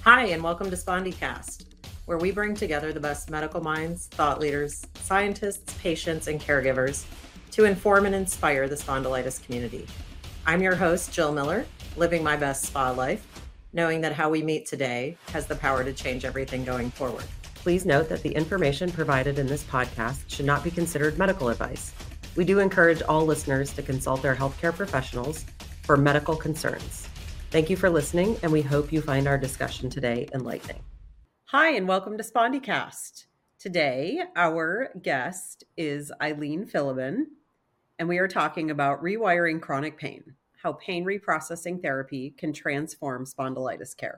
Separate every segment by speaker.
Speaker 1: Hi, and welcome to SpondyCast, where we bring together the best medical minds, thought leaders, scientists, patients, and caregivers to inform and inspire the spondylitis community. I'm your host, Jill Miller, living my best spa life, knowing that how we meet today has the power to change everything going forward. Please note that the information provided in this podcast should not be considered medical advice. We do encourage all listeners to consult their healthcare professionals for medical concerns. Thank you for listening, and we hope you find our discussion today enlightening. Hi, and welcome to SpondyCast. Today, our guest is Eileen Philibin, and we are talking about rewiring chronic pain, how pain reprocessing therapy can transform spondylitis care.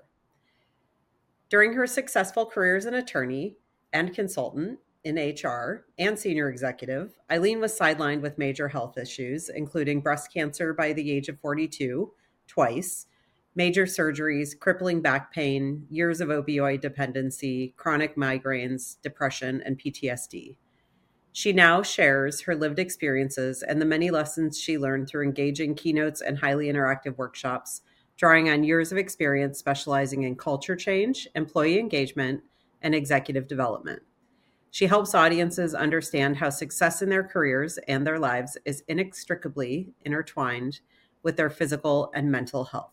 Speaker 1: During her successful career as an attorney and consultant in HR and senior executive, Eileen was sidelined with major health issues, including breast cancer by the age of 42, twice, major surgeries, crippling back pain, years of opioid dependency, chronic migraines, depression, and PTSD. She now shares her lived experiences and the many lessons she learned through engaging keynotes and highly interactive workshops, drawing on years of experience specializing in culture change, employee engagement, and executive development. She helps audiences understand how success in their careers and their lives is inextricably intertwined with their physical and mental health.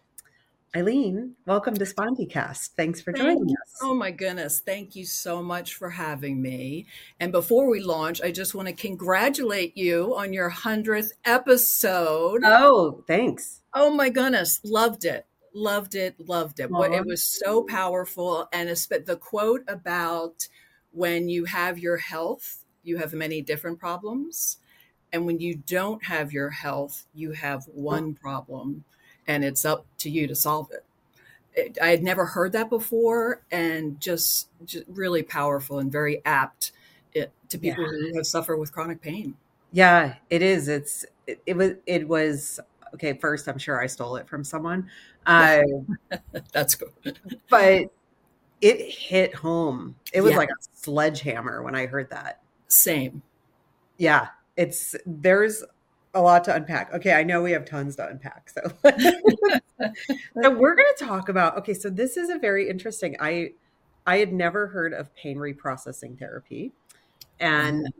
Speaker 1: Eileen, welcome to SpondyCast. Thanks for joining us.
Speaker 2: Oh my goodness. Thank you so much for having me. And before we launch, I just want to congratulate you on your 100th episode.
Speaker 1: Oh, thanks.
Speaker 2: Oh my goodness. Loved it. Loved it. Loved it. It was so powerful. And the quote about when you have your health, you have many different problems. And when you don't have your health, you have one problem. And it's up to you to solve it. I had never heard that before, and just really powerful and very apt to people who have suffered with chronic pain.
Speaker 1: Yeah, it is. It was okay. First, I'm sure I stole it from someone.
Speaker 2: That's good.
Speaker 1: But it hit home. It was like a sledgehammer when I heard that.
Speaker 2: Same.
Speaker 1: Yeah, there's a lot to unpack. Okay, I know we have tons to unpack. So, so we're going to talk about, okay, so this is a very interesting, I had never heard of pain reprocessing therapy. And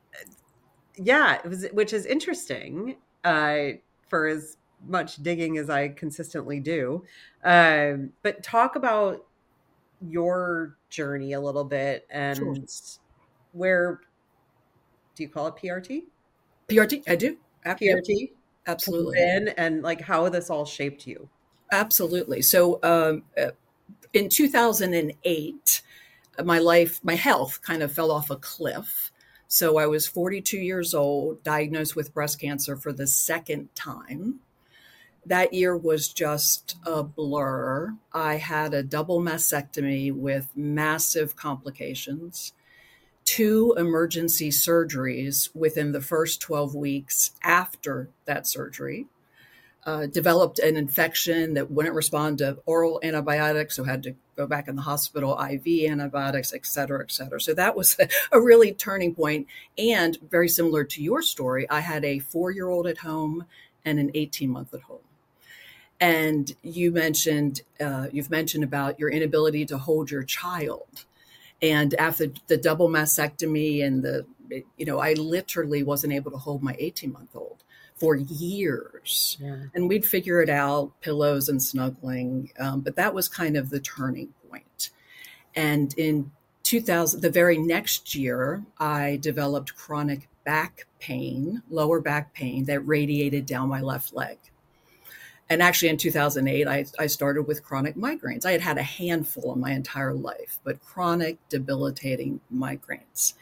Speaker 1: which is interesting for as much digging as I consistently do. But talk about your journey a little bit and where, do you call it PRT?
Speaker 2: PRT, I do.
Speaker 1: PRT?
Speaker 2: Absolutely.
Speaker 1: And like how this all shaped you.
Speaker 2: Absolutely. So in 2008, my health kind of fell off a cliff. So I was 42 years old, diagnosed with breast cancer for the second time. That year was just a blur. I had a double mastectomy with massive complications, 2 emergency surgeries within the first 12 weeks after that surgery, developed an infection that wouldn't respond to oral antibiotics, so had to go back in the hospital, IV antibiotics, et cetera, et cetera. So that was a really turning point. And very similar to your story, I had a 4-year-old at home and an 18-month at home. And you've mentioned about your inability to hold your child. And after the double mastectomy and I literally wasn't able to hold my 18-month-old for years. Yeah. And we'd figure it out, pillows and snuggling. But that was kind of the turning point. And in 2000, the very next year, I developed chronic back pain, lower back pain that radiated down my left leg. And actually in 2008, I started with chronic migraines. I had had a handful in my entire life, but chronic debilitating migraines.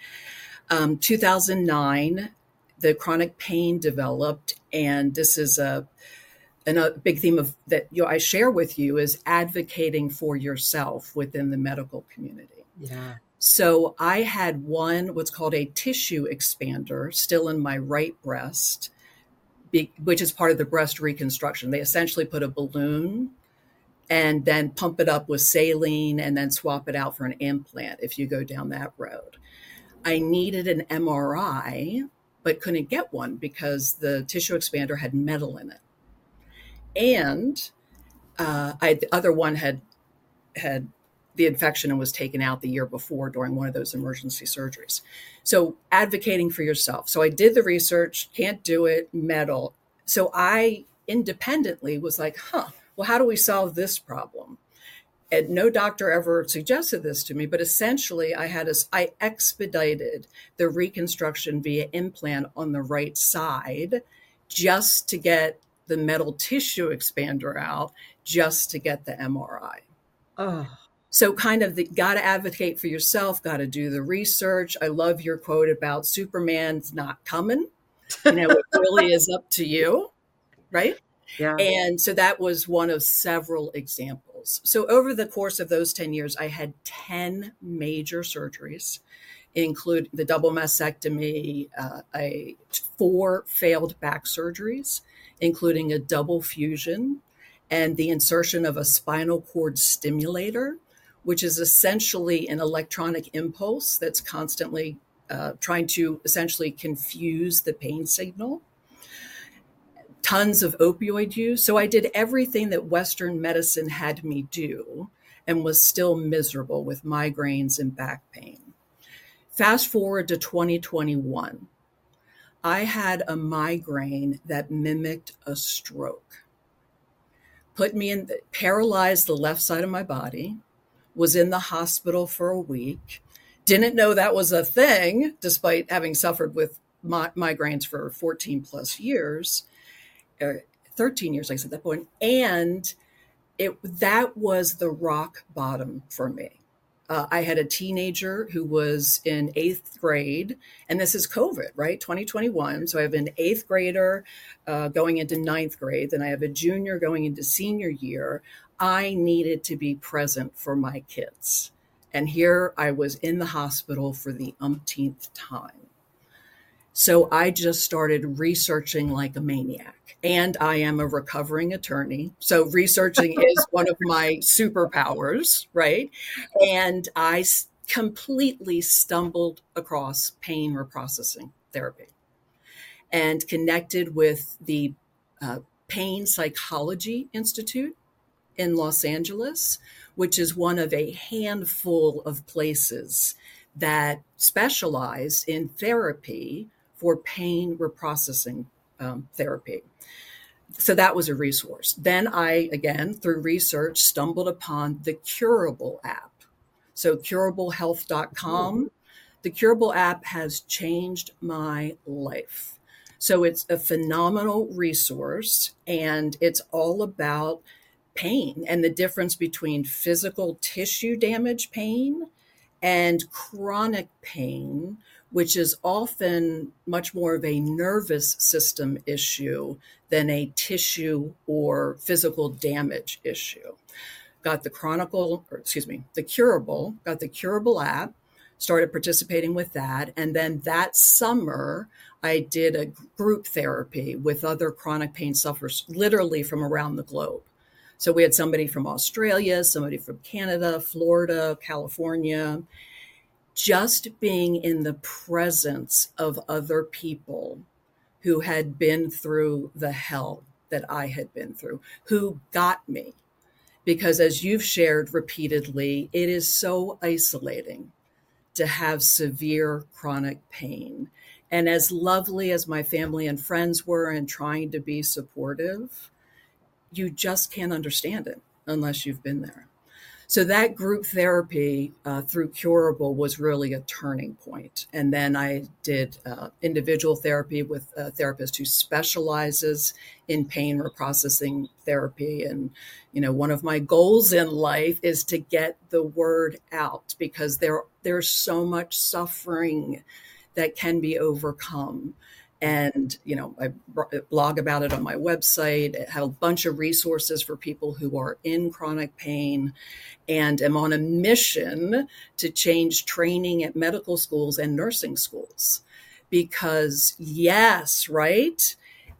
Speaker 2: 2009, the chronic pain developed, and this is a big theme of that I share with you is advocating for yourself within the medical community.
Speaker 1: Yeah.
Speaker 2: So I had what's called a tissue expander still in my right breast, which is part of the breast reconstruction. They essentially put a balloon and then pump it up with saline and then swap it out for an implant if you go down that road. I needed an MRI, but couldn't get one because the tissue expander had metal in it. And the other one had had the infection and was taken out the year before during one of those emergency surgeries. So advocating for yourself. So I did the research, can't do it, metal. So I independently was like, well, how do we solve this problem? And no doctor ever suggested this to me, but essentially I expedited the reconstruction via implant on the right side just to get the metal tissue expander out, just to get the MRI.
Speaker 1: Oh,
Speaker 2: So kind of got to advocate for yourself, got to do the research. I love your quote about Superman's not coming. It really is up to you, right?
Speaker 1: yeah.
Speaker 2: And so that was one of several examples. So over the course of those 10 years, I had 10 major surgeries, include the double mastectomy, 4 failed back surgeries, including a double fusion and the insertion of a spinal cord stimulator, which is essentially an electronic impulse that's constantly trying to essentially confuse the pain signal. Tons of opioid use. So I did everything that Western medicine had me do and was still miserable with migraines and back pain. Fast forward to 2021. I had a migraine that mimicked a stroke. Paralyzed the left side of my body, was in the hospital for a week, didn't know that was a thing, despite having suffered with migraines for 14 plus years, or 13 years, I said at that point. And that was the rock bottom for me. I had a teenager who was in 8th grade, and this is COVID, right? 2021. So I have an 8th grader going into 9th grade. Then I have a junior going into senior year. I needed to be present for my kids. And here I was in the hospital for the umpteenth time. So I just started researching like a maniac. And I am a recovering attorney. So researching is one of my superpowers, right? And I completely stumbled across pain reprocessing therapy and connected with the Pain Psychology Institute in Los Angeles, which is one of a handful of places that specialize in therapy for pain reprocessing therapy. So that was a resource. Then I, again, through research, stumbled upon the Curable app. So curablehealth.com. The Curable app has changed my life. So it's a phenomenal resource, and it's all about pain and the difference between physical tissue damage pain and chronic pain, which is often much more of a nervous system issue than a tissue or physical damage issue. Got the Curable, got the Curable app, started participating with that. And then that summer, I did a group therapy with other chronic pain sufferers, literally from around the globe. So we had somebody from Australia, somebody from Canada, Florida, California. Just being in the presence of other people who had been through the hell that I had been through, who got me. Because as you've shared repeatedly, it is so isolating to have severe chronic pain. And as lovely as my family and friends were in trying to be supportive, you just can't understand it unless you've been there. So that group therapy through Curable was really a turning point. And then I did individual therapy with a therapist who specializes in pain reprocessing therapy. And, one of my goals in life is to get the word out, because there's so much suffering that can be overcome. And, I blog about it on my website. I have a bunch of resources for people who are in chronic pain, and am on a mission to change training at medical schools and nursing schools. Because yes, right?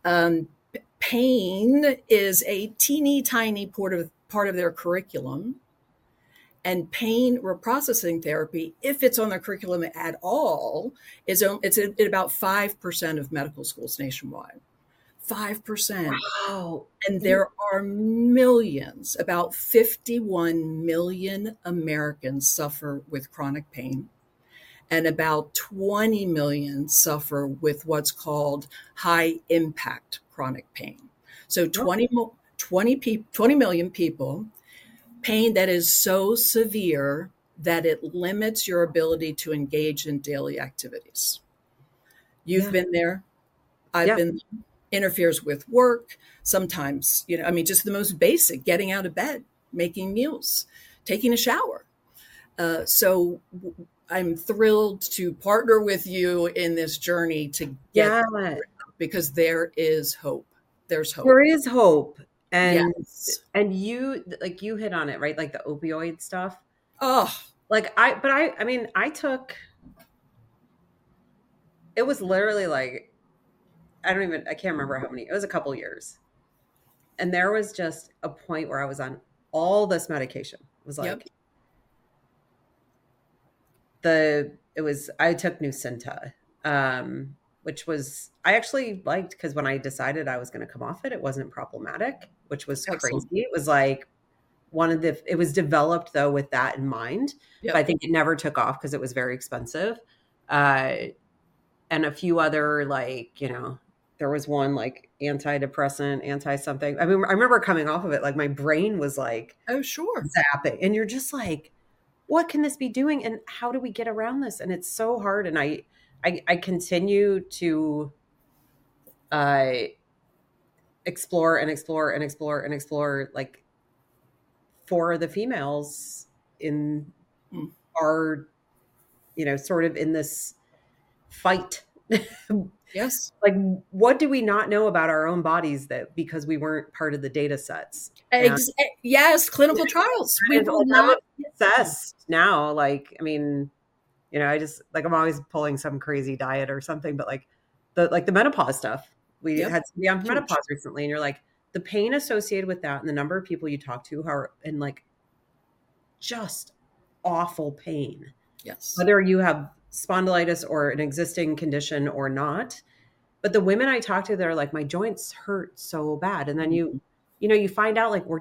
Speaker 2: Pain is a teeny tiny part of their curriculum. And pain reprocessing therapy, if it's on their curriculum at all, it's at about 5% of medical schools nationwide. 5%.
Speaker 3: Wow.
Speaker 2: And there are millions, about 51 million Americans suffer with chronic pain, and about 20 million suffer with what's called high impact chronic pain. So 20 million people, pain that is so severe that it limits your ability to engage in daily activities. You've been there. I've been, interferes with work. Sometimes, just the most basic, getting out of bed, making meals, taking a shower. So I'm thrilled to partner with you in this journey to get there, because there is hope. There's hope.
Speaker 3: There is hope. And
Speaker 2: yes.
Speaker 3: and you hit on it, right? Like the opioid stuff.
Speaker 2: Oh,
Speaker 3: I took, it was literally like, I can't remember how many, it was a couple years. And there was just a point where I was on all this medication. It was like, I took Nucynta, which was, I actually liked, because when I decided I was going to come off it, it wasn't problematic, which was
Speaker 2: excellent.
Speaker 3: crazy. It was like it was developed though with that in mind. But I think it never took off because it was very expensive. And a few other, there was one like antidepressant, anti-something. I mean, I remember coming off of it, like my brain was like,
Speaker 2: oh, sure,
Speaker 3: zapping. And you're just like, what can this be doing? And how do we get around this? And it's so hard. And I continue to explore and explore and explore and explore, like, for the females in our, sort of in this fight.
Speaker 2: Yes.
Speaker 3: Like, what do we not know about our own bodies that because we weren't part of the data sets?
Speaker 2: Yes, clinical trials.
Speaker 3: We will not be obsessed now. Like, I mean, I just, like, I'm always pulling some crazy diet or something, but like the menopause stuff. We had somebody on menopause recently, and you're like, the pain associated with that and the number of people you talk to who are in like just awful pain.
Speaker 2: Yes.
Speaker 3: Whether you have spondylitis or an existing condition or not. But the women I talk to, they're like, my joints hurt so bad. And then you find out, like,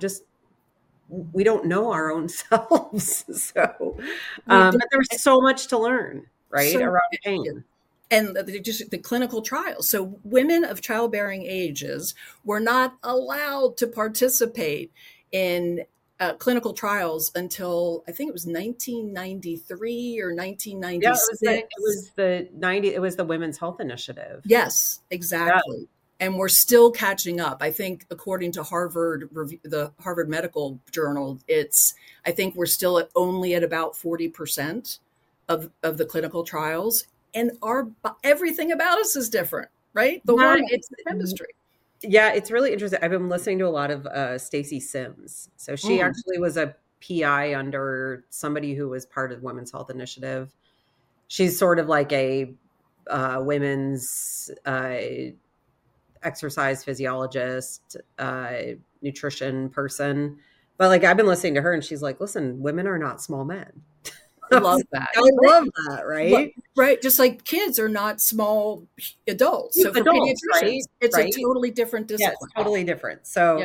Speaker 3: we don't know our own selves. So, but there's so much to learn, right? Around pain.
Speaker 2: And just the clinical trials. So women of childbearing ages were not allowed to participate in clinical trials until I think it was 1993 or 1996.
Speaker 3: Yeah, it was the Women's Health Initiative.
Speaker 2: Yes, exactly. Yeah. And we're still catching up. I think, according to the Harvard Medical Journal, I think we're still only at about 40% of the clinical trials. And everything about us is different, right? It's the chemistry.
Speaker 3: Yeah, it's really interesting. I've been listening to a lot of Stacy Sims. So she actually was a PI under somebody who was part of Women's Health Initiative. She's sort of like a women's exercise physiologist, nutrition person. But like, I've been listening to her, and she's like, listen, women are not small men.
Speaker 2: I love that.
Speaker 3: I love that, right?
Speaker 2: Right. Just like kids are not small adults. So for pediatricians, it's a totally different discipline.
Speaker 3: Yeah, it's totally different. So,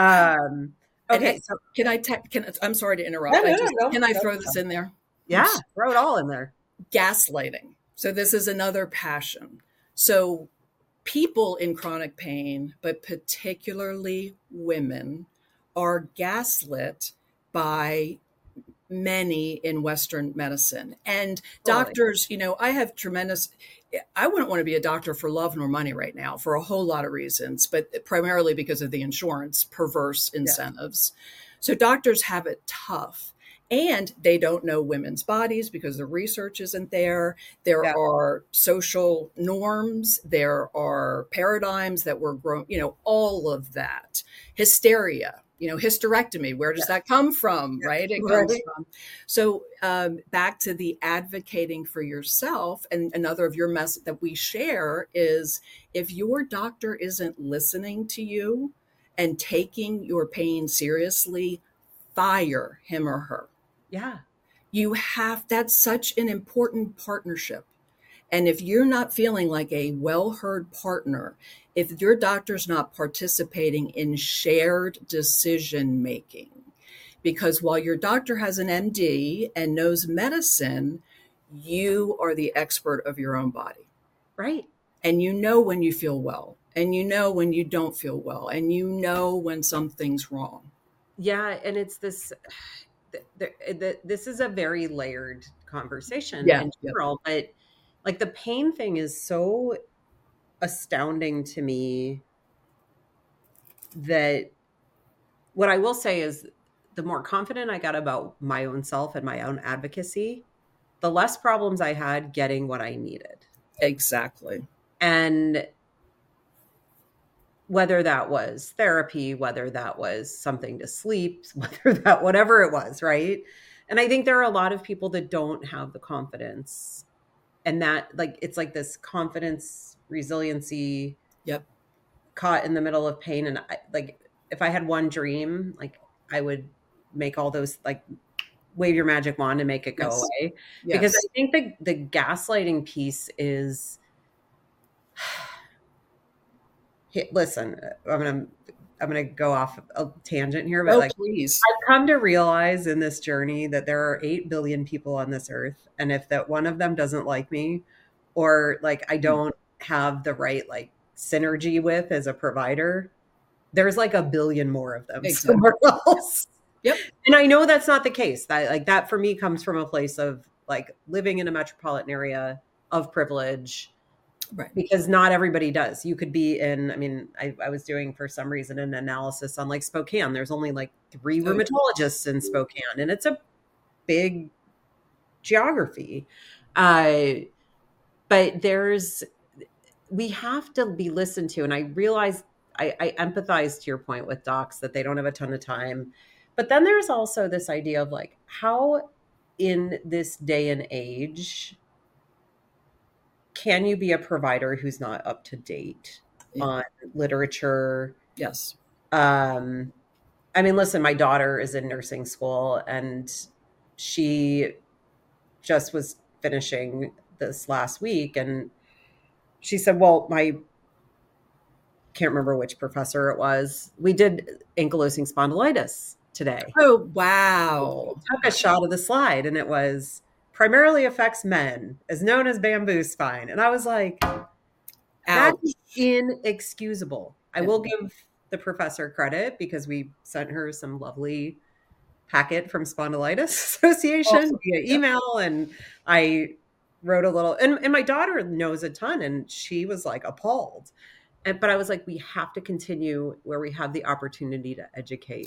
Speaker 2: okay. So I'm sorry to interrupt. Can I throw this in there?
Speaker 3: Yeah, throw it all in there.
Speaker 2: Gaslighting. So this is another passion. So people in chronic pain, but particularly women, are gaslit by many in Western medicine. And doctors, I wouldn't want to be a doctor for love nor money right now for a whole lot of reasons, but primarily because of the insurance perverse incentives. So doctors have it tough, and they don't know women's bodies because the research isn't there. There are social norms. There are paradigms that were grown, all of that. Hysteria. Hysterectomy, where does that come from, right? It comes from. So back to the advocating for yourself, and another of your message that we share is, if your doctor isn't listening to you and taking your pain seriously, fire him or her.
Speaker 3: Yeah.
Speaker 2: That's such an important partnership. And if you're not feeling like a well-heard partner, if your doctor's not participating in shared decision making, because while your doctor has an MD and knows medicine, you are the expert of your own body.
Speaker 3: Right.
Speaker 2: And you know when you feel well, and you know when you don't feel well, and you know when something's wrong.
Speaker 3: Yeah. And it's this, this is a very layered conversation in general, but like the pain thing is so astounding to me that what I will say is the more confident I got about my own self and my own advocacy, the less problems I had getting what I needed.
Speaker 2: Exactly.
Speaker 3: And whether that was therapy, whether that was something to sleep, whatever it was, right? And I think there are a lot of people that don't have the confidence, and that like it's like this confidence resiliency caught in the middle of pain. And like if I had one dream, like I would make all those, like wave your magic wand and make it go away. Because I think the gaslighting piece is, listen, I'm gonna go off a tangent here, but
Speaker 2: please.
Speaker 3: I've come to realize in this journey that there are 8 billion people on this earth, and if that one of them doesn't like me, or like I don't have the right like synergy with as a provider, there's like a billion more of them somewhere else.
Speaker 2: Yep.
Speaker 3: And I know that's not the case. That for me comes from a place of like living in a metropolitan area of privilege.
Speaker 2: Right.
Speaker 3: Because not everybody does. You could be in, I mean, I was doing for some reason an analysis on like Spokane. There's only like 3 rheumatologists in Spokane, and it's a big geography. But we have to be listened to. And I realize I empathize to your point with docs that they don't have a ton of time. But then there's also this idea of like, how in this day and age can you be a provider who's not up to date on literature?
Speaker 2: Yes.
Speaker 3: I mean, listen, my daughter is in nursing school, and she just was finishing this last week, and she said, well, can't remember which professor it was. We did ankylosing spondylitis today.
Speaker 2: Oh, wow.
Speaker 3: We took a shot of the slide, and it was primarily affects men, is known as bamboo spine. And I was like, that's inexcusable. I will give the professor credit because we sent her some lovely packet from Spondylitis Association via email. And I wrote a little, and my daughter knows a ton, and she was like appalled. But I was like, we have to continue where we have the opportunity to educate.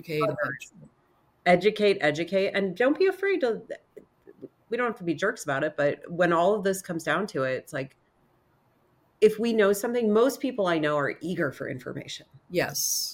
Speaker 3: Educate. And don't be afraid to, we don't have to be jerks about it, but when all of this comes down to it, it's like, if we know something, most people I know are eager for information.
Speaker 2: Yes.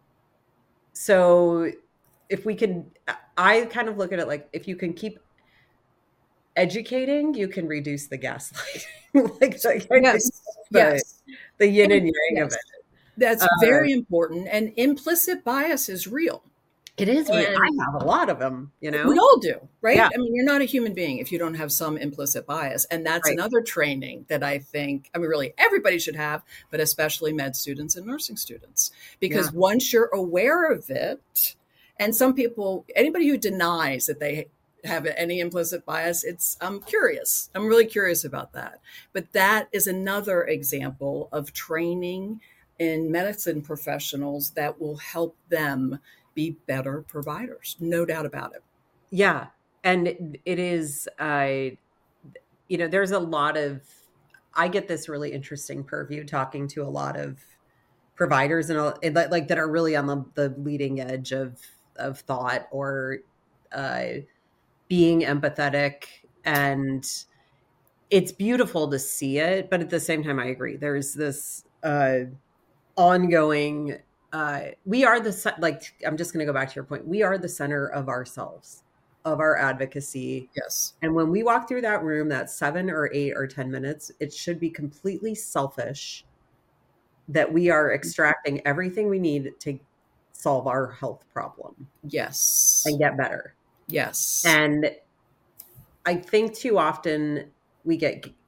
Speaker 3: So if we can, I kind of look at it like, if you can keep educating, you can reduce the gaslighting. The yin and yang of it.
Speaker 2: That's very important. And implicit bias is real.
Speaker 3: It is. I have a lot of them, you know.
Speaker 2: We all do, right?
Speaker 3: Yeah.
Speaker 2: I mean, you're not a human being if you don't have some implicit bias. And that's another training that I think, I mean, really everybody should have, but especially med students and nursing students. Because once you're aware of it, and some people, anybody who denies that they have any implicit bias, I'm curious. I'm really curious about that. But that is another example of training in medicine professionals that will help them be better providers. No doubt about it.
Speaker 3: Yeah. And it is, there's a lot of, I get this really interesting purview talking to a lot of providers and like that are really on the leading edge of thought or being empathetic. And it's beautiful to see it. But at the same time, I agree. There's this ongoing, we are I'm just going to go back to your point. We are the center of ourselves, of our advocacy.
Speaker 2: Yes.
Speaker 3: And when we walk through that room, that 7 or 8 or 10 minutes, it should be completely selfish that we are extracting everything we need to solve our health problem.
Speaker 2: Yes.
Speaker 3: And get better.
Speaker 2: Yes.
Speaker 3: And I think too often we get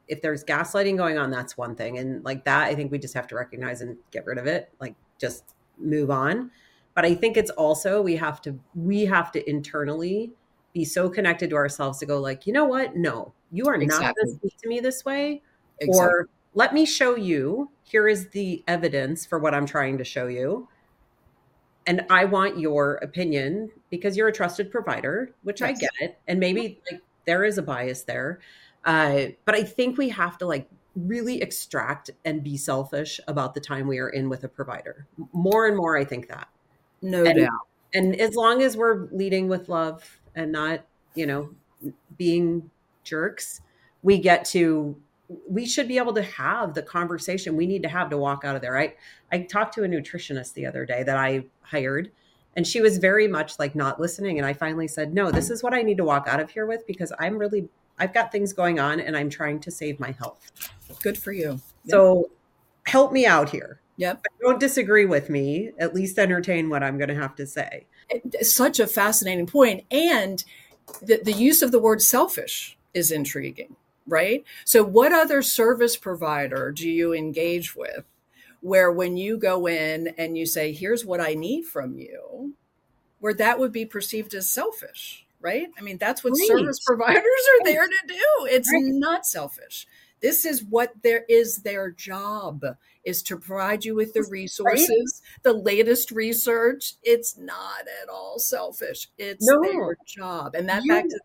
Speaker 3: if there's gaslighting going on, that's one thing. And like that, I think we just have to recognize and get rid of it. Like just move on. But I think it's also, we have to internally be so connected to ourselves to go like, you know what? No, you are not going to speak to me this way. Or let me show you, here is the evidence for what I'm trying to show you. And I want your opinion because you're a trusted provider, which I get it. And maybe like there is a bias there. But I think we have to like really extract and be selfish about the time we are in with a provider. More and more, I think that.
Speaker 2: No doubt.
Speaker 3: And as long as we're leading with love and not, being jerks, we should be able to have the conversation we need to have to walk out of there. I talked to a nutritionist the other day that I hired, and she was very much like not listening. And I finally said, no, this is what I need to walk out of here with, because I've got things going on and I'm trying to save my health.
Speaker 2: Good for you.
Speaker 3: So help me out here.
Speaker 2: Yep.
Speaker 3: Don't disagree with me. At least entertain what I'm going to have to say.
Speaker 2: It's such a fascinating point. And the use of the word selfish is intriguing, right? So what other service provider do you engage with where when you go in and you say, here's what I need from you, where that would be perceived as selfish, right? I mean, that's what service providers are there to do. It's not selfish. This is what their job is, to provide you with the resources, the latest research. It's not at all selfish. It's their job. And back to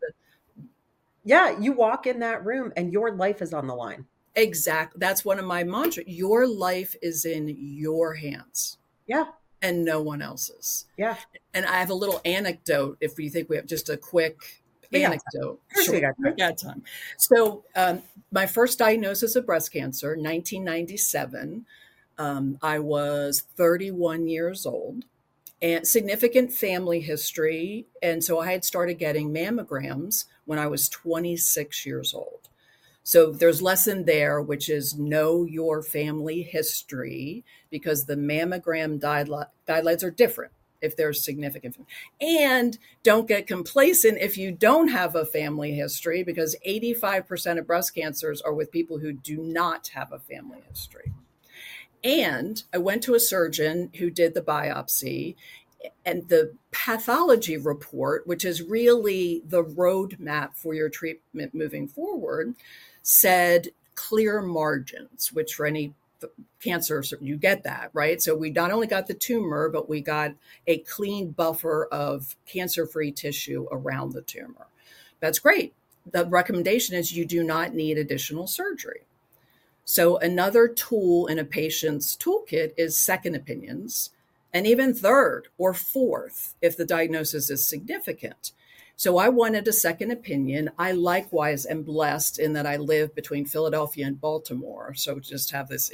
Speaker 3: you walk in that room and your life is on the line.
Speaker 2: Exactly. That's one of my mantras. Your life is in your hands.
Speaker 3: Yeah.
Speaker 2: And no one else's.
Speaker 3: Yeah.
Speaker 2: And I have a little anecdote if you think we have just a quick anecdote.
Speaker 3: Sure.
Speaker 2: We got time. So my first diagnosis of breast cancer, 1997, I was 31 years old, and significant family history. And so I had started getting mammograms when I was 26 years old. So there's lesson there, which is know your family history, because the mammogram guidelines are different if there's significant. And don't get complacent if you don't have a family history, because 85% of breast cancers are with people who do not have a family history. And I went to a surgeon who did the biopsy, and the pathology report, which is really the roadmap for your treatment moving forward, said clear margins, which for any cancer, you get that, right? So we not only got the tumor, but we got a clean buffer of cancer-free tissue around the tumor. That's great. The recommendation is you do not need additional surgery. So another tool in a patient's toolkit is second opinions, and even third or fourth if the diagnosis is significant. So I wanted a second opinion. I likewise am blessed in that I live between Philadelphia and Baltimore. So just have this,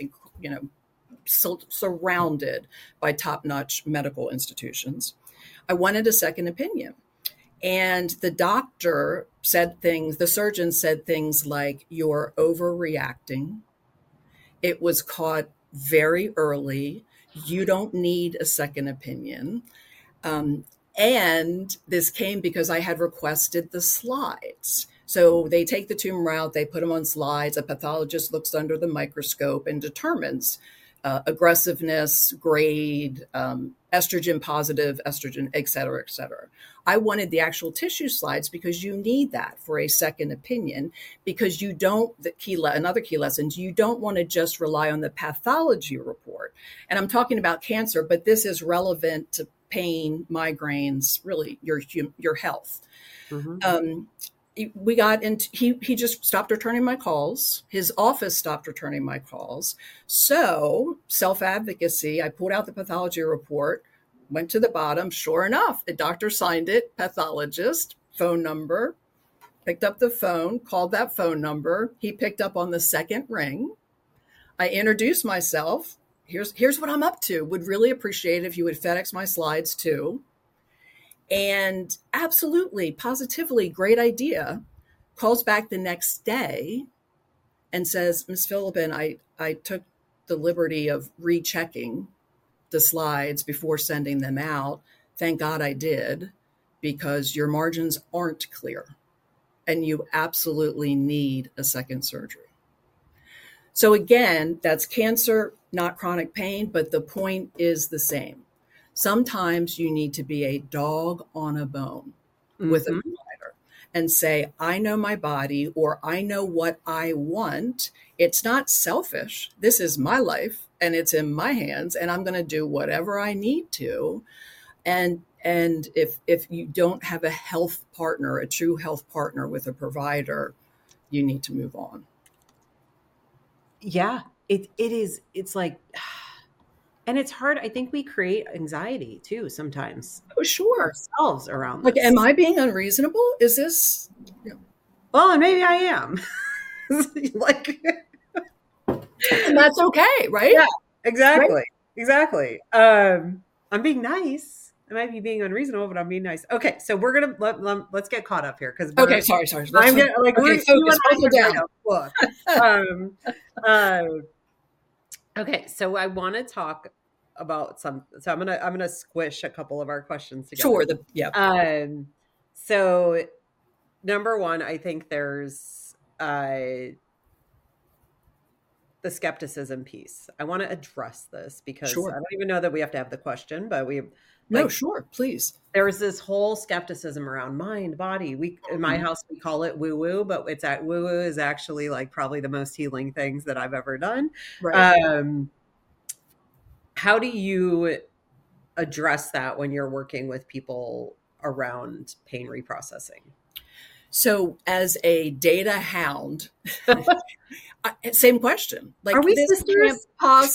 Speaker 2: surrounded by top-notch medical institutions. I wanted a second opinion. And the surgeon said things like, you're overreacting. It was caught very early. You don't need a second opinion. And this came because I had requested the slides. So they take the tumor out, they put them on slides. A pathologist looks under the microscope and determines aggressiveness, grade, estrogen positive, estrogen, et cetera, et cetera. I wanted the actual tissue slides because you need that for a second opinion, because another key lesson, you don't want to just rely on the pathology report. And I'm talking about cancer, but this is relevant to pain, migraines, really your health. Mm-hmm. We got into, he just stopped returning my calls. His office stopped returning my calls. So self-advocacy, I pulled out the pathology report, went to the bottom. Sure enough, the doctor signed it, pathologist, phone number, picked up the phone, called that phone number. He picked up on the second ring. I introduced myself. Here's what I'm up to. Would really appreciate if you would FedEx my slides too. And absolutely, positively, great idea. Calls back the next day and says, Ms. Philippin, I took the liberty of rechecking the slides before sending them out. Thank God I did, because your margins aren't clear and you absolutely need a second surgery. So again, that's cancer, not chronic pain, but the point is the same. Sometimes you need to be a dog on a bone with a provider and say, I know my body, or I know what I want. It's not selfish. This is my life and it's in my hands, and I'm going to do whatever I need to. And if you don't have a health partner, a true health partner with a provider, you need to move on.
Speaker 3: Yeah, it is. It's like, and it's hard. I think we create anxiety too sometimes.
Speaker 2: Oh, sure.
Speaker 3: Ourselves around
Speaker 2: Like,
Speaker 3: this.
Speaker 2: am I being unreasonable? Is this?
Speaker 3: Well, and maybe I am. Like,
Speaker 2: and that's okay, right?
Speaker 3: Yeah, exactly.
Speaker 2: Right?
Speaker 3: Exactly. I'm being nice. I might be being unreasonable, but I'm being nice. Okay, so we're gonna let's get caught up here because
Speaker 2: okay, sorry.
Speaker 3: I'm getting like
Speaker 2: okay, focus, down.
Speaker 3: Okay, so I want to talk about some. So I'm gonna squish a couple of our questions together.
Speaker 2: Sure.
Speaker 3: So number one, I think there's the skepticism piece. I want to address this because I don't even know that we have to have the question, but we.
Speaker 2: No, sure, please.
Speaker 3: There's this whole skepticism around mind, body. In my house, we call it woo-woo, but woo-woo is actually like probably the most healing things that I've ever done.
Speaker 2: Right.
Speaker 3: How do you address that when you're working with people around pain reprocessing?
Speaker 2: So as a data hound, same question. Like,
Speaker 3: are we
Speaker 2: this
Speaker 3: sisters?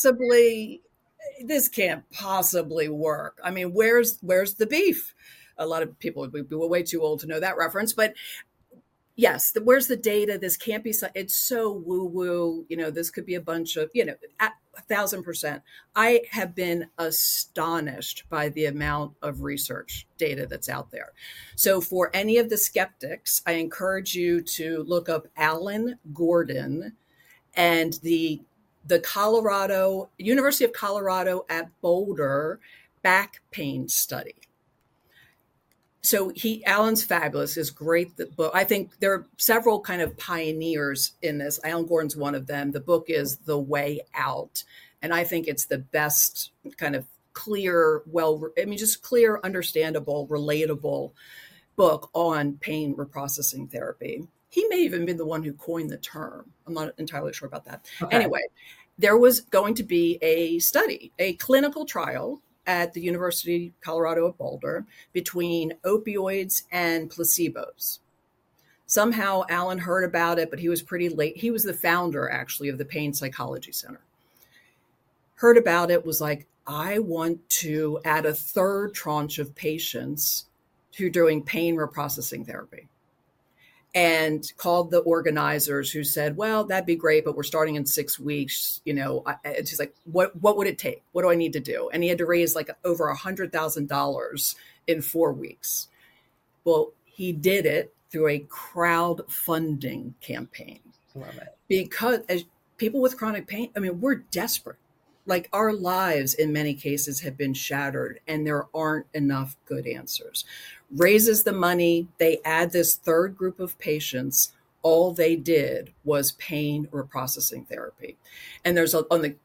Speaker 2: This can't possibly work. I mean, where's the beef? A lot of people would be way too old to know that reference, but yes, where's the data? This can't be, it's so woo-woo. This could be a bunch of, 1,000%. I have been astonished by the amount of research data that's out there. So for any of the skeptics, I encourage you to look up Alan Gordon and the University of Colorado at Boulder back pain study. So Alan's fabulous, is great. The book, I think there are several kind of pioneers in this. Alan Gordon's one of them. The book is The Way Out. And I think it's the best kind of clear, just clear, understandable, relatable book on pain reprocessing therapy. He may even been the one who coined the term. I'm not entirely sure about that. Okay. Anyway, there was going to be a study, a clinical trial at the University of Colorado at Boulder between opioids and placebos. Somehow Alan heard about it, but he was pretty late. He was the founder, actually, of the Pain Psychology Center. Heard about it, was like, I want to add a third tranche of patients who are doing pain reprocessing therapy. And called the organizers, who said, well, that'd be great, but we're starting in 6 weeks. It's just like, what would it take? What do I need to do? And he had to raise like over $100,000 in 4 weeks. Well, he did it through a crowdfunding campaign.
Speaker 3: Love it.
Speaker 2: Because as people with chronic pain, we're desperate. Like, our lives in many cases have been shattered and there aren't enough good answers. Raises the money. They add this third group of patients. All they did was pain reprocessing therapy. And there's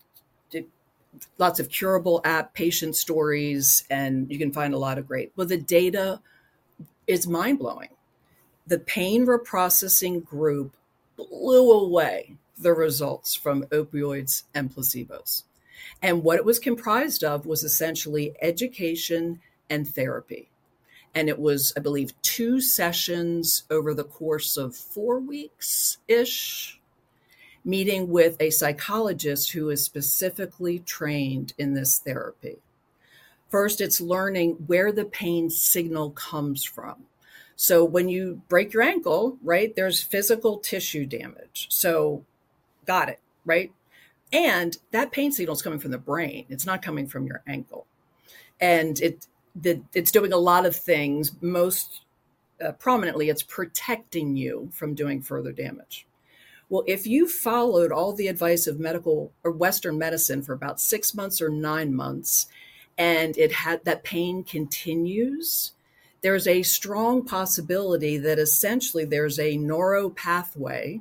Speaker 2: lots of curable app patient stories, and you can find a lot of great. Well, the data is mind blowing. The pain reprocessing group blew away the results from opioids and placebos. And what it was comprised of was essentially education and therapy. And it was, I believe, 2 sessions over the course of 4 weeks-ish, meeting with a psychologist who is specifically trained in this therapy. First, it's learning where the pain signal comes from. So when you break your ankle, right, there's physical tissue damage. So got it, right? And that pain signal is coming from the brain. It's not coming from your ankle. And it's doing a lot of things. Most prominently, it's protecting you from doing further damage. Well, if you followed all the advice of medical or Western medicine for about 6 months or 9 months, and that pain continues, there's a strong possibility that essentially there's a neuropathway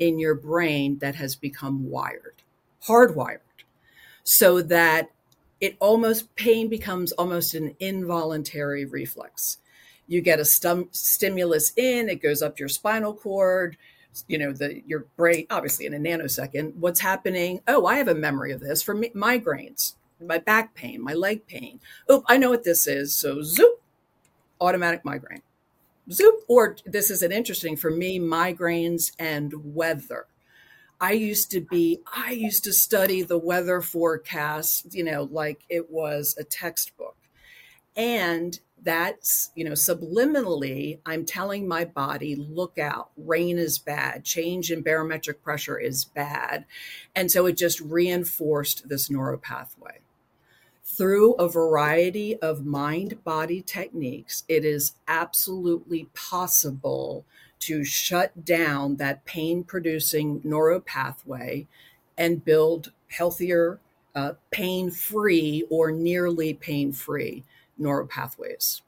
Speaker 2: in your brain that has become hardwired, so that pain becomes almost an involuntary reflex. You get a stimulus in, it goes up your spinal cord, your brain, obviously in a nanosecond. What's happening? Oh, I have a memory of this for migraines, my back pain, my leg pain. Oh, I know what this is. So zoop, automatic migraine. Zoop, or this is an interesting for me, migraines and weather. I used to study the weather forecast, like it was a textbook. And that's, subliminally, I'm telling my body, look out, rain is bad, change in barometric pressure is bad. And so it just reinforced this neuropathway. Through a variety of mind-body techniques, it is absolutely possible to shut down that pain-producing neuropathway and build healthier, pain-free or nearly pain-free neuropathways.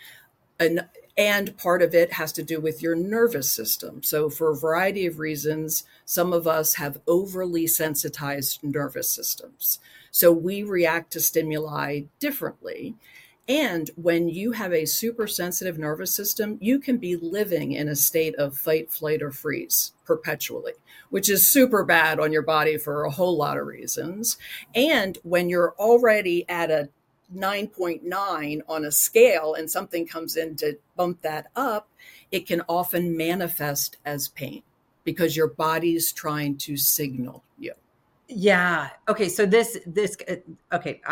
Speaker 2: And part of it has to do with your nervous system. So for a variety of reasons, some of us have overly sensitized nervous systems. So we react to stimuli differently. And when you have a super sensitive nervous system, you can be living in a state of fight, flight, or freeze perpetually, which is super bad on your body for a whole lot of reasons. And when you're already at a 9.9 on a scale and something comes in to bump that up, it can often manifest as pain because your body's trying to signal you.
Speaker 3: Yeah. Okay. So okay.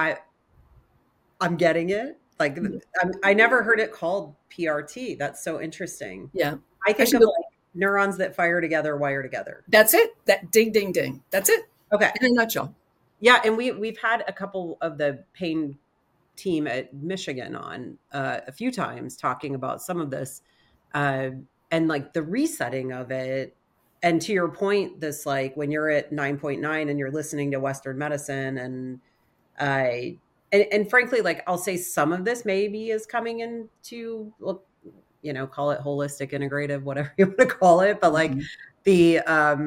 Speaker 3: I'm getting it. Like, I never heard it called PRT. That's so interesting.
Speaker 2: Yeah.
Speaker 3: I think of like neurons that fire together, wire together.
Speaker 2: That's it. That ding, ding, ding. That's it.
Speaker 3: Okay.
Speaker 2: In a nutshell.
Speaker 3: Yeah. And we've had a couple of the pain team at Michigan on a few times talking about some of this and like the resetting of it. And to your point, this, like when you're at 9.9 and you're listening to Western medicine and frankly, like I'll say some of this maybe is coming into, call it holistic, integrative, whatever you want to call it. But like the,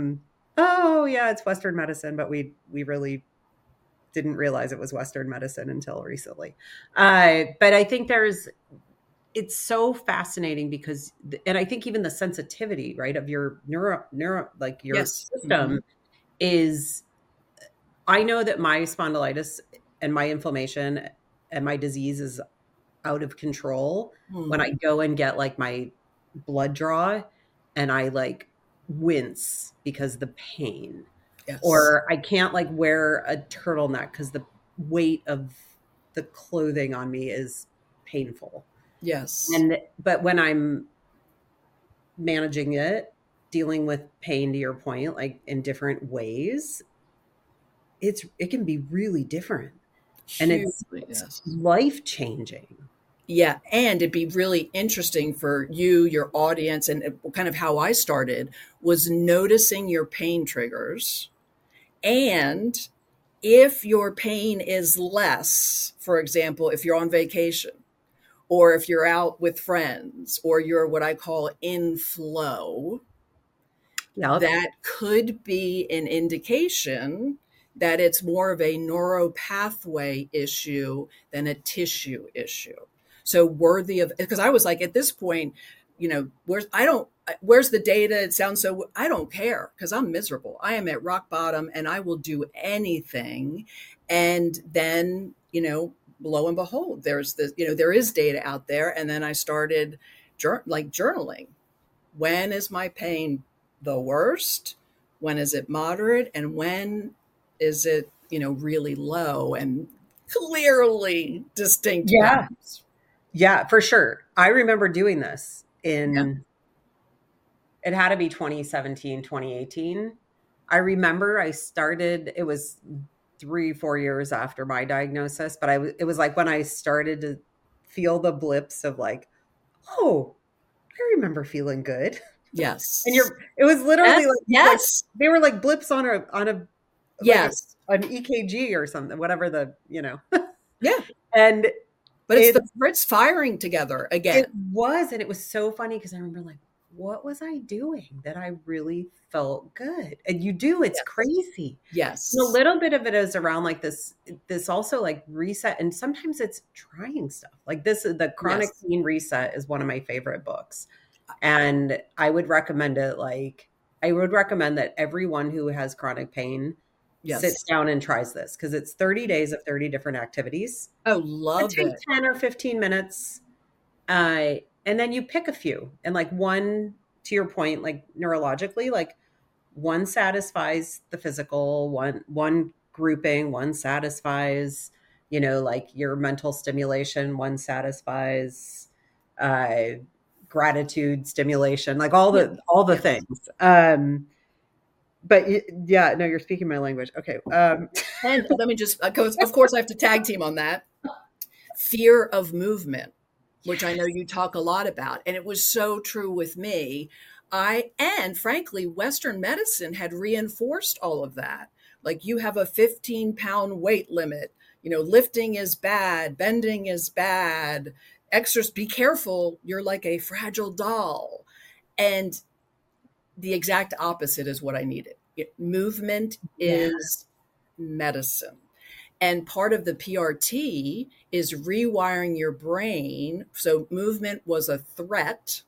Speaker 3: oh yeah, it's Western medicine, but we really didn't realize it was Western medicine until recently. But I think it's so fascinating because, and I think even the sensitivity, right, of your neuro, like your
Speaker 2: yes.
Speaker 3: system is, I know that my spondylitis and my inflammation and my disease is out of control when I go and get like my blood draw and I like wince because the pain. Yes. Or I can't like wear a turtleneck because the weight of the clothing on me is painful.
Speaker 2: Yes.
Speaker 3: But when I'm managing it, dealing with pain, to your point, like in different ways, it can be really different. And it's life-changing.
Speaker 2: Yeah. And it'd be really interesting for you, your audience, and kind of how I started was noticing your pain triggers. And if your pain is less, for example, if you're on vacation or if you're out with friends or you're what I call in flow, that could be an indication that it's more of a neuropathway issue than a tissue issue. So worthy of, because I was like, at this point, where's the data? It sounds so, I don't care because I'm miserable. I am at rock bottom and I will do anything. And then, lo and behold, there's this, there is data out there. And then I started journaling. When is my pain the worst? When is it moderate? And when is it, really low and clearly distinct?
Speaker 3: Yeah. Patterns. Yeah, for sure. I remember doing this it had to be 2017, 2018. I remember I started, it was 3-4 years after my diagnosis, but it was like when I started to feel the blips of like, oh, I remember feeling good.
Speaker 2: Yes.
Speaker 3: And it was literally like they were like blips on a
Speaker 2: yes,
Speaker 3: like an EKG or something, whatever
Speaker 2: Yeah.
Speaker 3: And
Speaker 2: but it's firing together again.
Speaker 3: It was, and it was so funny because I remember like, what was I doing that I really felt good? And you do, it's crazy.
Speaker 2: Yes.
Speaker 3: And a little bit of it is around like this also like reset. And sometimes it's trying stuff like this. The Chronic Pain Reset is one of my favorite books. And I would recommend it. Like, I would recommend that everyone who has chronic pain sits down and tries this, because it's 30 days of 30 different activities.
Speaker 2: Oh, love it.
Speaker 3: 10 or 15 minutes. And then you pick a few, and like one, to your point, like neurologically, like one satisfies the physical, one grouping, one satisfies, you know, like your mental stimulation, one satisfies gratitude stimulation, like all the things. But yeah, no, you're speaking my language. Okay.
Speaker 2: And let me just, of course I have to tag team on that. Fear of movement, which I know you talk a lot about. And it was so true with me. And frankly, Western medicine had reinforced all of that. Like, you have a 15-pound weight limit, you know, lifting is bad, bending is bad, exercise, be careful, you're like a fragile doll. And the exact opposite is what I needed. Movement is medicine. And part of the PRT is rewiring your brain. So movement was a threat.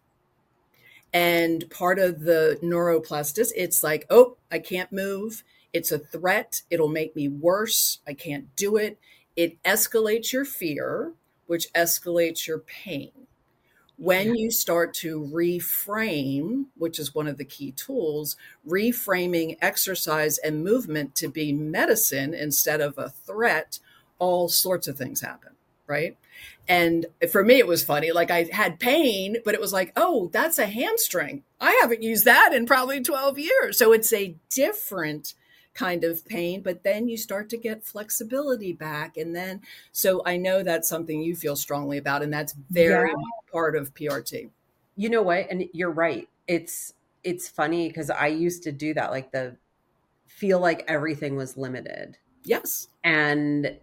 Speaker 2: And part of the neuroplasticity, it's like, oh, I can't move. It's a threat. It'll make me worse. I can't do it. It escalates your fear, which escalates your pain. When you start to reframe, which is one of the key tools, reframing exercise and movement to be medicine instead of a threat, all sorts of things happen, right? And for me, it was funny. Like, I had pain, but it was like, oh, that's a hamstring. I haven't used that in probably 12 years. So it's a different kind of pain, but then you start to get flexibility back. And then, so I know that's something you feel strongly about, and that's very part of PRT.
Speaker 3: You know what? And you're right. It's funny because I used to do that, like feel like everything was limited.
Speaker 2: Yes.
Speaker 3: And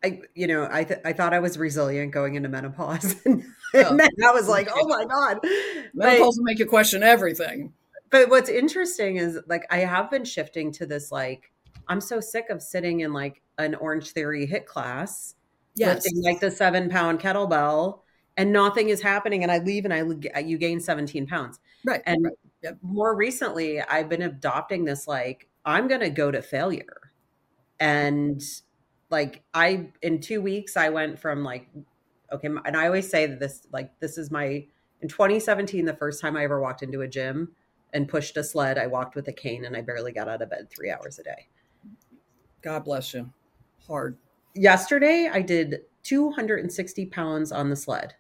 Speaker 3: I thought I was resilient going into menopause. And then I was like, oh my God.
Speaker 2: Menopause will make you question everything.
Speaker 3: But what's interesting is, like, I have been shifting to this, like, I'm so sick of sitting in like an Orange Theory HIIT class, lifting like the 7-pound kettlebell, and nothing is happening. And I leave and you gain 17 pounds.
Speaker 2: Right.
Speaker 3: And
Speaker 2: right. Yep.
Speaker 3: More recently, I've been adopting this, like, I'm going to go to failure. And like, in 2 weeks, I went from like, okay. And I always say that this is in 2017, the first time I ever walked into a gym and pushed a sled. I walked with a cane and I barely got out of bed 3 hours a day.
Speaker 2: God bless you. Hard.
Speaker 3: Yesterday, I did 260 pounds on the sled.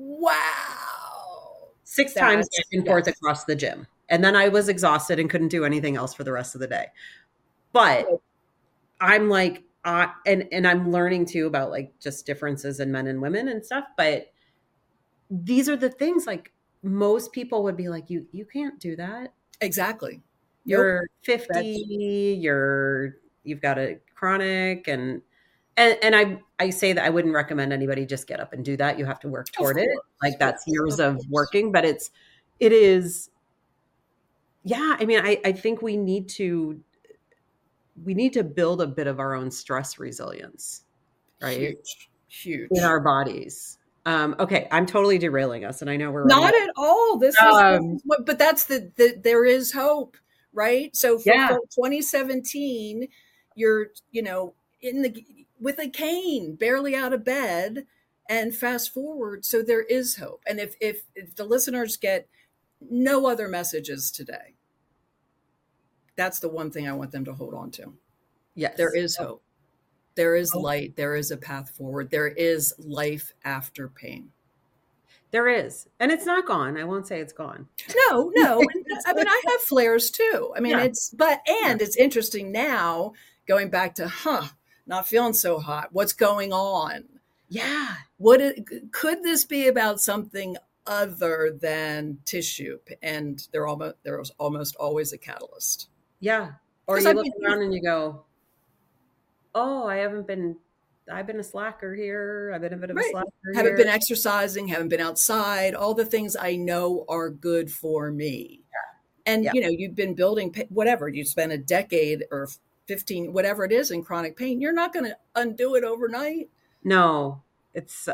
Speaker 2: Wow.
Speaker 3: 6 times back and forth across the gym. And then I was exhausted and couldn't do anything else for the rest of the day. But I'm like, and I'm learning too about like just differences in men and women and stuff. But these are the things, like, most people would be like, you can't do that.
Speaker 2: Exactly.
Speaker 3: You're 50, you've got a chronic, and I say that I wouldn't recommend anybody just get up and do that. You have to work toward it. Like, that's years of working, but it is. Yeah. I mean, I think we need to build a bit of our own stress resilience, right?
Speaker 2: Huge.
Speaker 3: In our bodies. Okay, I'm totally derailing us, and I know we're
Speaker 2: not at all. This is but that's there is hope, right? So for 2017, you're, with a cane, barely out of bed, and fast forward. So there is hope. And if the listeners get no other messages today, that's the one thing I want them to hold on to.
Speaker 3: Yes,
Speaker 2: there is hope. There is light. There is a path forward. There is life after pain.
Speaker 3: There is. And it's not gone. I won't say it's gone.
Speaker 2: No. I mean, I have flares too. I mean, it's interesting now, going back to, not feeling so hot. What's going on?
Speaker 3: Yeah.
Speaker 2: Could this be about something other than tissue? And there was almost always a catalyst.
Speaker 3: Yeah. Or you look around and you go, oh, I haven't been I've been a slacker here. I've been a bit of a
Speaker 2: Right.
Speaker 3: slacker
Speaker 2: Haven't
Speaker 3: here.
Speaker 2: been exercising, haven't been outside, all the things I know are good for me. And,
Speaker 3: Yeah.
Speaker 2: you've been building whatever, you spent a decade or 15, whatever it is in chronic pain. You're not going to undo it overnight.
Speaker 3: No, it's,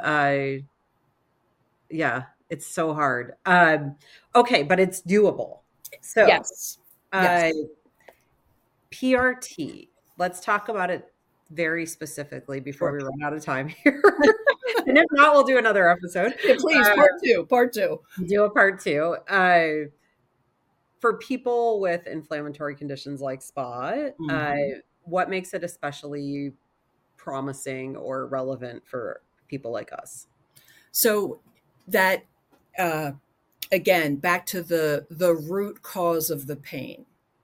Speaker 3: yeah, it's so hard. Okay, but it's doable. So,
Speaker 2: Yes. Yes.
Speaker 3: PRT, let's talk about it very specifically before we run out of time here. And if not, we'll do another episode.
Speaker 2: Yeah, please, part two.
Speaker 3: Do a part two. For people with inflammatory conditions like SPA, what makes it especially promising or relevant for people like us?
Speaker 2: So that, again, back to the root cause of the pain.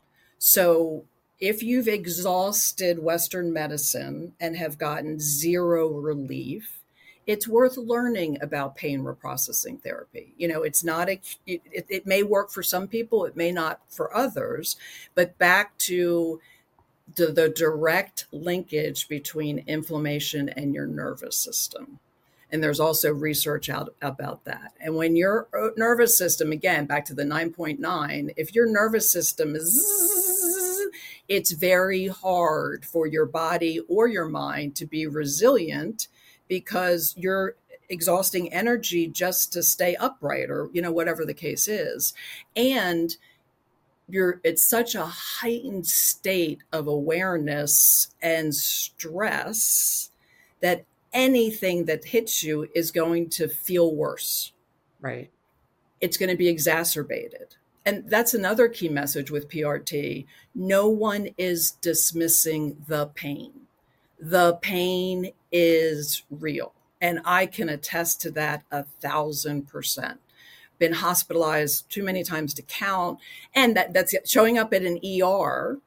Speaker 2: So if you've exhausted Western medicine and have gotten zero relief, it's worth learning about pain reprocessing therapy. It's not it may work for some people, it may not for others, but back to the direct linkage between inflammation and your nervous system. And there's also research out about that. And when your nervous system, again, back to the 9.9, if your nervous system is, it's very hard for your body or your mind to be resilient, because you're exhausting energy just to stay upright, or, whatever the case is. And it's such a heightened state of awareness and stress that anything that hits you is going to feel worse.
Speaker 3: Right.
Speaker 2: It's going to be exacerbated. And that's another key message with PRT. No one is dismissing the pain. The pain is real. And I can attest to that 1,000%. Been hospitalized too many times to count. And that's showing up at an ER.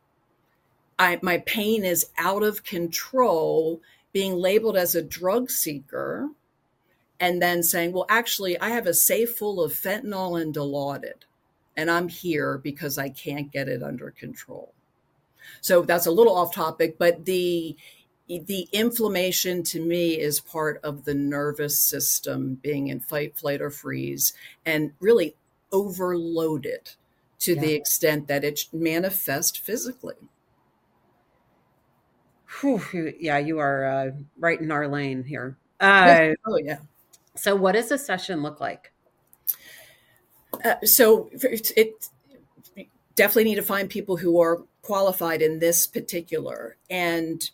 Speaker 2: My pain is out of control, being labeled as a drug seeker, and then saying, well, actually, I have a safe full of fentanyl and Dilaudid, and I'm here because I can't get it under control. So that's a little off topic, but the inflammation to me is part of the nervous system being in fight, flight, or freeze, and really overloaded to the extent that it manifests physically.
Speaker 3: Whew, yeah, you are right in our lane here.
Speaker 2: Oh, yeah.
Speaker 3: So what does a session look like?
Speaker 2: So it definitely need to find people who are qualified in this particular. And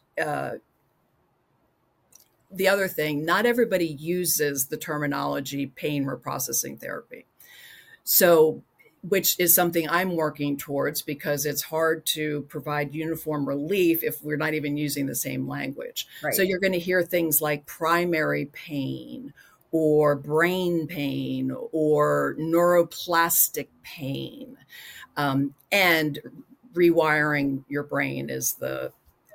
Speaker 2: the other thing, not everybody uses the terminology pain reprocessing therapy. So, which is something I'm working towards, because it's hard to provide uniform relief if we're not even using the same language. Right. So you're going to hear things like primary pain or brain pain or neuroplastic pain. And rewiring your brain is the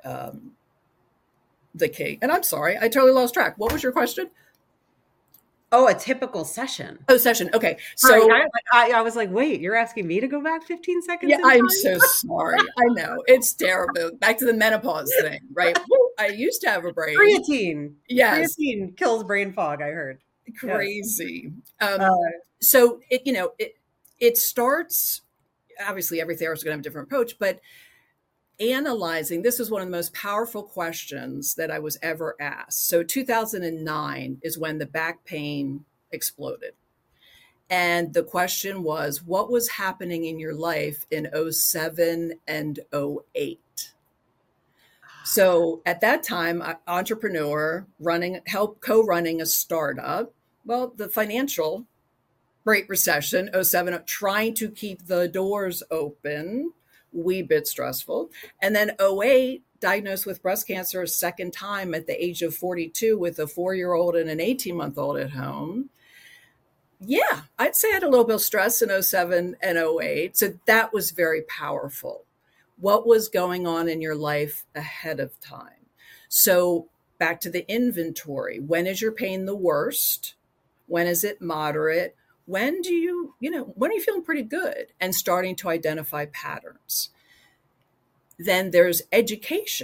Speaker 2: key. And I'm sorry, I totally lost track. What was your question?
Speaker 3: Oh, a typical session.
Speaker 2: Oh, session. Okay. So
Speaker 3: I was like, wait, you're asking me to go back 15 seconds?
Speaker 2: Yeah, I'm so sorry. I know. It's terrible. Back to the menopause thing, right? I used to have a brain.
Speaker 3: Creatine.
Speaker 2: Yes.
Speaker 3: Creatine kills brain fog, I heard.
Speaker 2: Crazy. So it starts, obviously every therapist is going to have a different approach, but analyzing, this is one of the most powerful questions that I was ever asked. So 2009 is when the back pain exploded. And the question was, what was happening in your life in 2007 and 2008? So at that time, entrepreneur, co-running a startup. Well, the financial Great Recession, 2007, trying to keep the doors open, wee bit stressful. And then 2008, diagnosed with breast cancer a second time at the age of 42 with a 4-year-old and an 18-month-old at home. Yeah, I'd say I had a little bit of stress in 2007 and 2008. So that was very powerful. What was going on in your life ahead of time? So back to the inventory. When is your pain the worst? When is it moderate? When are you feeling pretty good? And starting to identify patterns. Then there's education.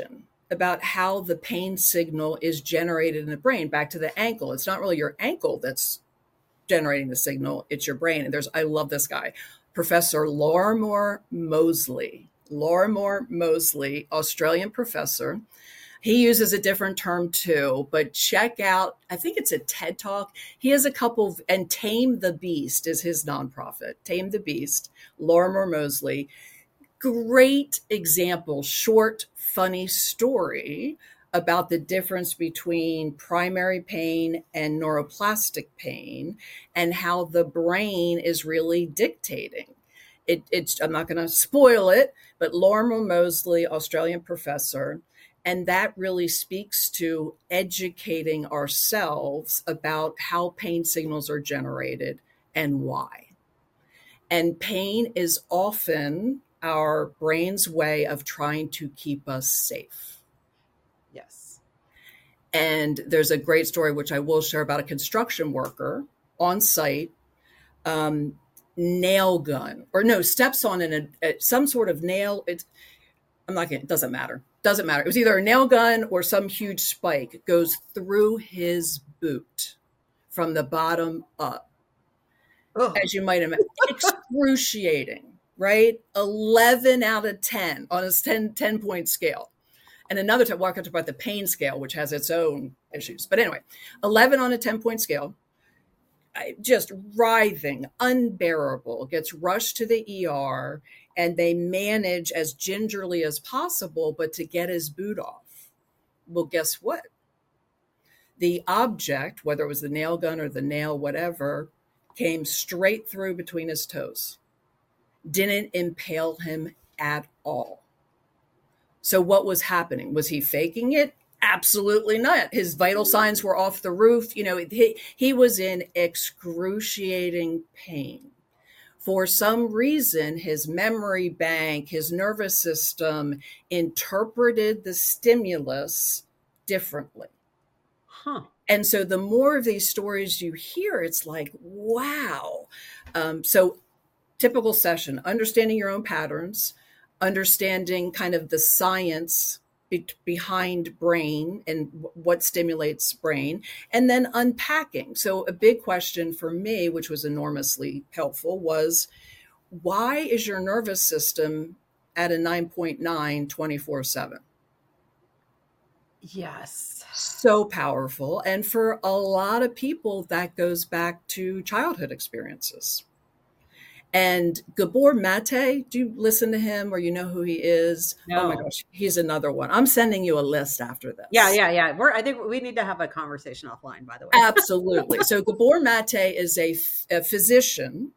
Speaker 2: about how the pain signal is generated in the brain. Back to the ankle. It's not really your ankle that's generating the signal, it's your brain. And I love this guy, Professor Lorimer Moseley. Lorimer Moseley, Australian professor. He uses a different term too, but check out, I think it's a TED Talk. He has a couple and Tame the Beast is his nonprofit. Tame the Beast, Lorimer Moseley. Great example, short, funny story about the difference between primary pain and neuroplastic pain and how the brain is really dictating. I'm not going to spoil it, but Lorimer Moseley, Australian professor, and that really speaks to educating ourselves about how pain signals are generated and why. And pain is often our brain's way of trying to keep us safe.
Speaker 3: Yes.
Speaker 2: And there's a great story, which I will share, about a construction worker on site, nail gun, or no, steps on some sort of nail. It doesn't matter. It was either a nail gun or some huge spike goes through his boot from the bottom up. Ugh. As you might imagine, excruciating, right? 11 out of 10 on a 10-point scale. And another time, we'll talk about the pain scale, which has its own issues. But anyway, 11 on a 10-point scale, just writhing, unbearable, gets rushed to the ER, and they manage as gingerly as possible, but to get his boot off. Well, guess what? The object, whether it was the nail gun or the nail, whatever, came straight through between his toes. Didn't impale him at all. So what was happening? Was he faking it? Absolutely not. His vital signs were off the roof. He was in excruciating pain. For some reason, his memory bank, his nervous system interpreted the stimulus differently.
Speaker 3: Huh.
Speaker 2: And so the more of these stories you hear, it's like, wow. So typical session, understanding your own patterns, understanding kind of the science behind brain and what stimulates brain, and then unpacking. So a big question for me, which was enormously helpful, was why is your nervous system at a 9.9 24/7?
Speaker 3: Yes.
Speaker 2: So powerful. And for a lot of people, that goes back to childhood experiences. And Gabor Mate, do you listen to him or you know who he is?
Speaker 3: No.
Speaker 2: Oh my gosh, he's another one. I'm sending you a list after this.
Speaker 3: Yeah. I think we need to have a conversation offline, by the way.
Speaker 2: Absolutely. So Gabor Mate is a physician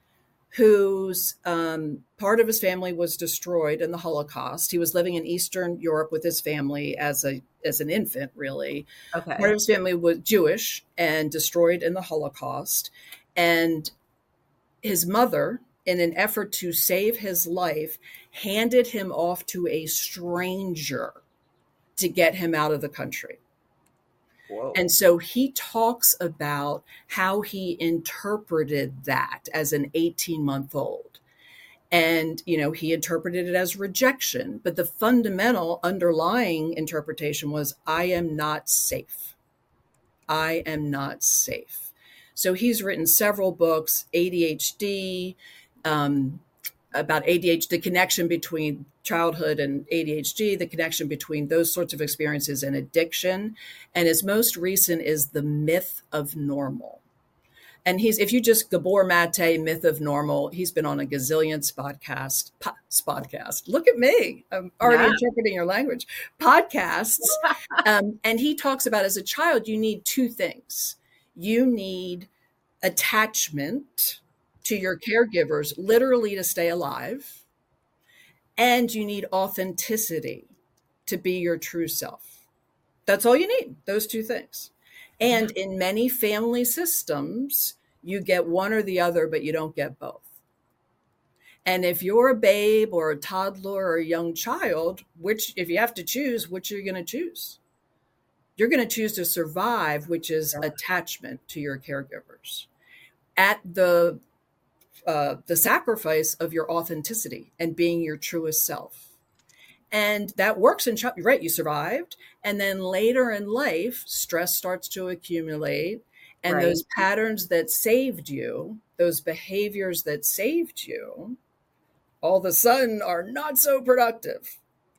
Speaker 2: whose part of his family was destroyed in the Holocaust. He was living in Eastern Europe with his family as an infant, really.
Speaker 3: Okay.
Speaker 2: Part of his family was Jewish and destroyed in the Holocaust. And his mother, in an effort to save his life, handed him off to a stranger to get him out of the country.
Speaker 3: Whoa.
Speaker 2: And so he talks about how he interpreted that as an 18-month-old. And, he interpreted it as rejection. But the fundamental underlying interpretation was, I am not safe. I am not safe. So he's written several books, ADHD, about ADHD, the connection between childhood and ADHD, the connection between those sorts of experiences and addiction. And his most recent is The Myth of Normal. And if you just Gabor Mate, Myth of Normal, he's been on a gazillion spodcast. Look at me. I'm already interpreting your language. Podcasts. And he talks about, as a child, you need two things. You need attachment to your caregivers, literally to stay alive. And you need authenticity to be your true self. That's all you need, those two things. And in many family systems, you get one or the other, but you don't get both. And if you're a babe or a toddler or a young child, if you have to choose, which you're going to choose? You're going to choose to survive, which is attachment to your caregivers at the sacrifice of your authenticity and being your truest self. And that works in right, you survived. And then later in life, stress starts to accumulate. And those patterns that saved you, those behaviors that saved you, all of a sudden are not so productive.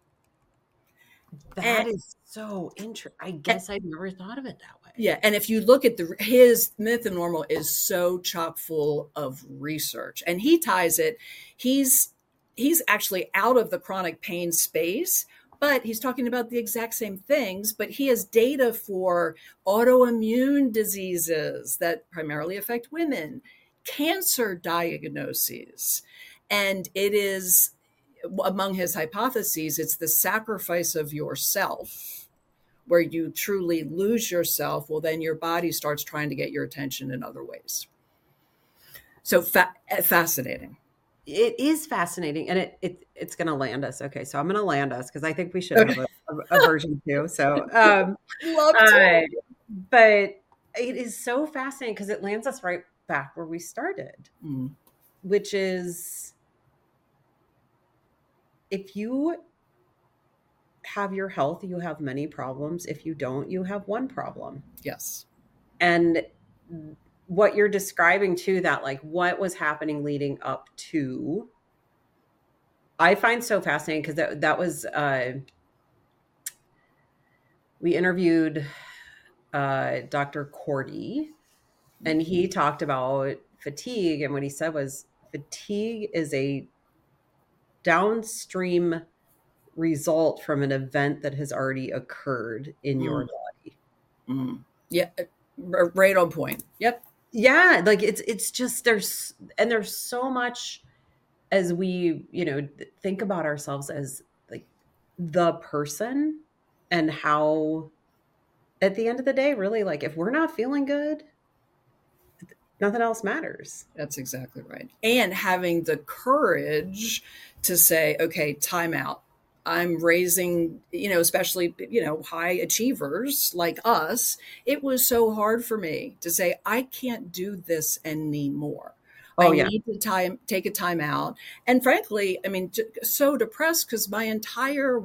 Speaker 3: That is so interesting. I guess I've never thought of it that way.
Speaker 2: Yeah. And if you look at his Myth of Normal is so chock full of research, and he ties it, he's actually out of the chronic pain space, but he's talking about the exact same things, but he has data for autoimmune diseases that primarily affect women, cancer diagnoses. And it is, among his hypotheses, it's the sacrifice of yourself, where you truly lose yourself. Well, then your body starts trying to get your attention in other ways. So fascinating.
Speaker 3: It is fascinating, and it's going to land us. Okay, so I'm going to land us because I think we should have a version 2. So,
Speaker 2: love to.
Speaker 3: But it is so fascinating because it lands us right back where we started, which is if you have your health, you have many problems. If you don't, you have one problem.
Speaker 2: Yes,
Speaker 3: and what you're describing too, that like what was happening leading up to, I find so fascinating because that was, we interviewed Dr. Cordy, and he talked about fatigue. And what he said was fatigue is a downstream result from an event that has already occurred in your body.
Speaker 2: Yeah. Right on point. Yep.
Speaker 3: Yeah, like it's just there's so much as we, think about ourselves as like the person, and how at the end of the day, really, like if we're not feeling good, nothing else matters.
Speaker 2: That's exactly right. And having the courage to say, okay, time out. I'm raising, especially, high achievers like us. It was so hard for me to say, I can't do this anymore. I need to take a time out. And frankly, so depressed because my entire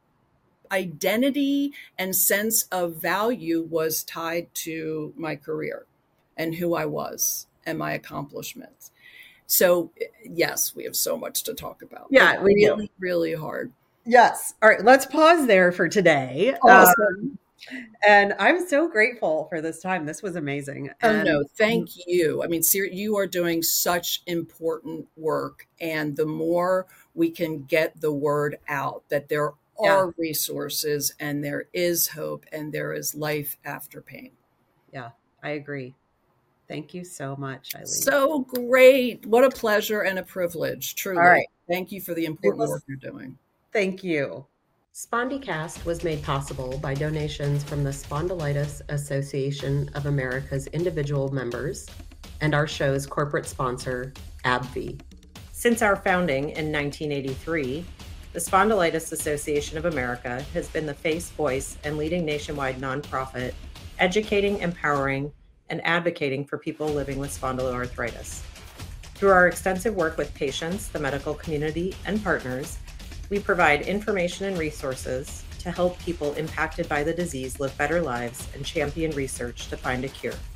Speaker 2: identity and sense of value was tied to my career and who I was and my accomplishments. So yes, we have so much to talk about.
Speaker 3: Yeah, we
Speaker 2: really, really hard.
Speaker 3: Yes. All right. Let's pause there for today.
Speaker 2: Awesome.
Speaker 3: And I'm so grateful for this time. This was amazing.
Speaker 2: No, thank you. You are doing such important work. And the more we can get the word out that there are resources and there is hope and there is life after pain.
Speaker 3: Yeah, I agree. Thank you so much, Eileen.
Speaker 2: So great. What a pleasure and a privilege. Truly. All right. Thank you for the important work you're doing.
Speaker 3: Thank you.
Speaker 1: SpondyCast was made possible by donations from the Spondylitis Association of America's individual members and our show's corporate sponsor, AbbVie. Since our founding in 1983, the Spondylitis Association of America has been the face, voice, and leading nationwide nonprofit, educating, empowering, and advocating for people living with spondyloarthritis. Through our extensive work with patients, the medical community, and partners, we provide information and resources to help people impacted by the disease live better lives and champion research to find a cure.